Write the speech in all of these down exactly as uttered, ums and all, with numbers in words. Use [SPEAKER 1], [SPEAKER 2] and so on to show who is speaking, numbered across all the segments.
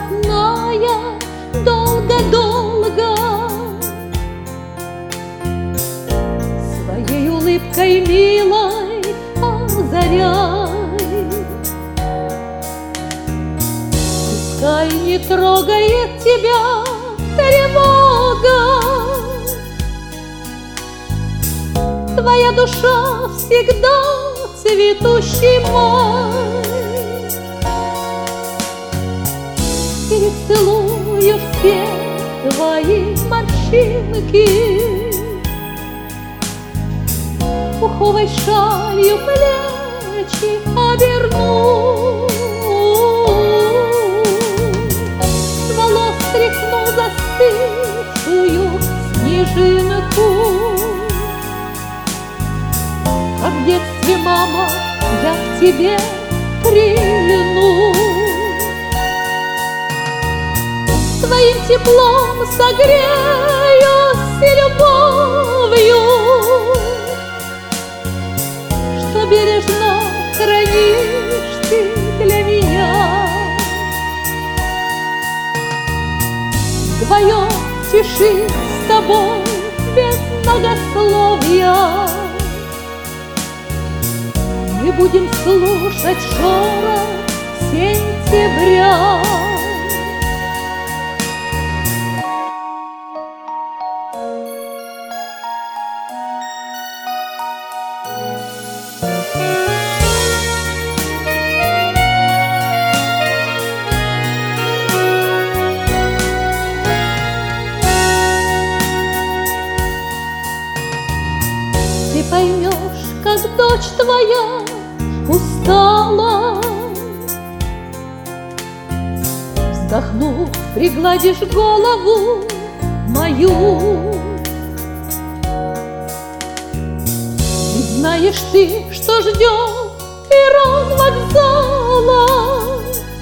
[SPEAKER 1] родная, долго-долго своей улыбкой милой озаряй. Пускай не трогает тебя тревога, твоя душа всегда цветущий май. Перецелую все твои морщинки, пуховой шалью плечи оберну. С волос стряхну застывшую снежинку. Как в детстве, мама, я к тебе прильну. Твоим теплом согреюсь и любовью, что бережно хранишь ты для меня. Вдвоем в тиши с тобой без многословия мы будем слушать шорох сентября. Ты поймешь, как дочь твоя устала, вздохнув, пригладишь голову мою. И знаешь ты, что ждет перрон вокзала,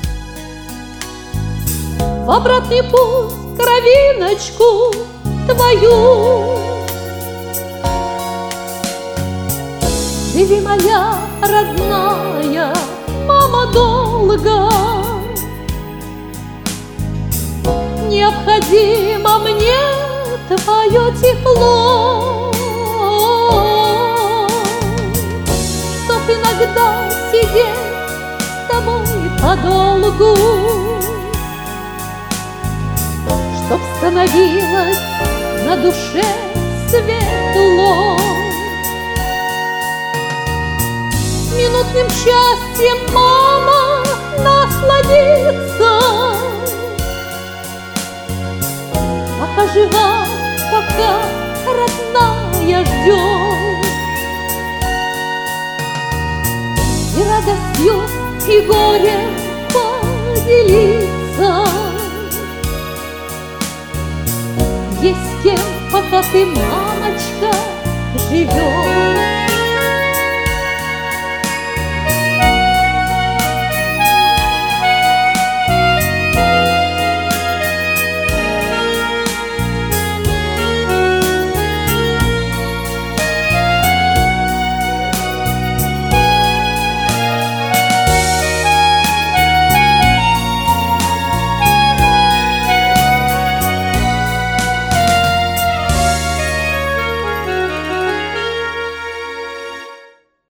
[SPEAKER 1] в обратный путь кровиночку твою. Живи, моя родная, мама, долго. Необходимо мне твое тепло, чтоб иногда сидеть с тобой подолгу, чтоб становилось на душе светло. Минутным счастьем, мама, насладиться, пока жива, пока родная ждет. И радостью, и горем поделиться. Есть с кем, пока ты, мамочка, живешь.